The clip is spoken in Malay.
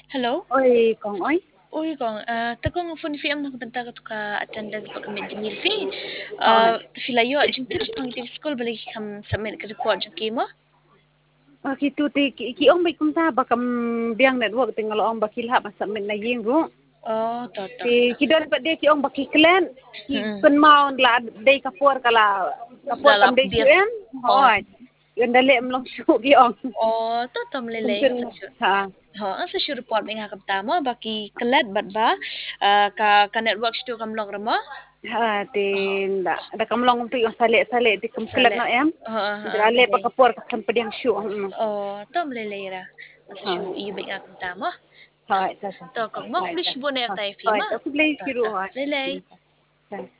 Hello? Oi, Kong oi. Uy, kong takong phone fi am nakabanta ka to ka attendance pa kami dinil fi. Oi. Filayo jing tips pang tips school balik kam submit ka report jing kimo. Kitu ti ki ong bai kum ta ba kam biang network tinggal ong bakil ha masa min na ying ru. Oh, to. Ki don pa de ki ong bakil klen ki Hmm. kun mau la dei kapur kala kapur kam Dalap dei dia. QM. Oh. Oi. Yon dale mlong su ki ong. Oh, to Kum meleleng kun sa sure. ha. Ang sa sure report may nga kaptamo baki kalat bat ba ka network sto kam long ramo. Ha ti da kam long tu yung sale ti kum klet Sale. no em. Dale pa Leleng. kapur ka kan pediang su. Oh, to melelera. Sa Ha. sure iyo nga kaptamo. Hai, sa. To kong mo Hai, sa. please bo na tay fi Hai, ma. ta ku blai To. siru hai. Lelay. Sa.